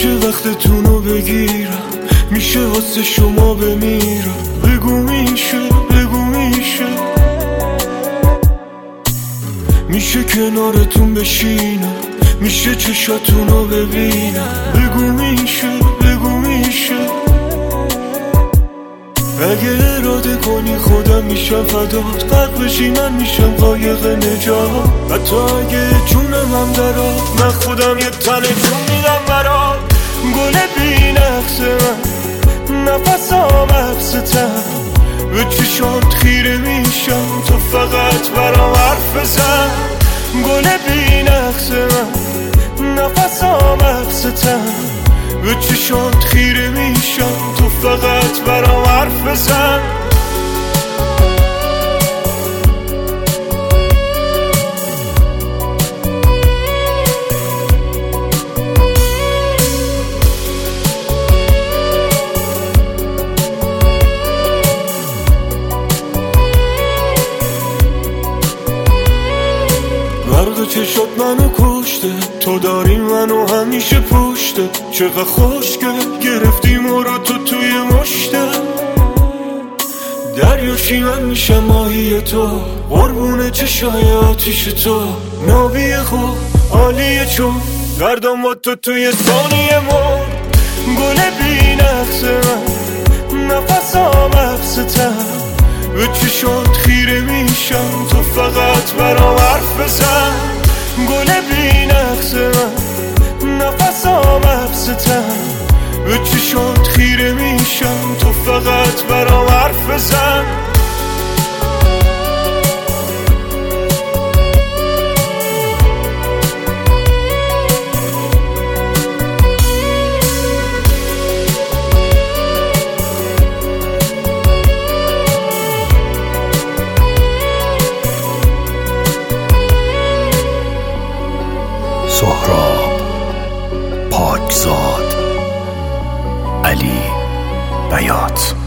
میشه وقتتونو بگیرم، میشه واسه شما بمیرم. بگو میشه، بگو میشه، میشه کنارتون بشینم، میشه چشاتونو ببینم. بگو میشه، بگو میشه، اگه اراده کنی خودم میشم فدات. غرق بشی من میشم قایق نجات. حتی اگه جونم هم درات، من خودم یه تنه جون میدم برات. گل بی نقص من، نفسام حبستم، به چشات خیره میشم، تو فقط برام حرف بزن. گل بی نقص من، نفسام حبستم، به چشات خیره میشم، تو فقط برام حرف بزن. برق چشات منو کشته، تو داری منو همیشه پشته. چقدر خوشگل گرفتی مرا تو توی مشته. دریاشی من میشم ماهی تو، قربون چشای آتیش تو. ناوی خوب عالیه چون گردم با تو توی ثانیه مر. گل بی نقص من، نفسام حبستم، به چشات خیره میشم، تو فقط برام حرف بزن. گل بی نقص من، نفسام حبستم، به چشات خیره میشم، تو فقط برام حرف بزن. سهراب پاکزاد، علی بیات.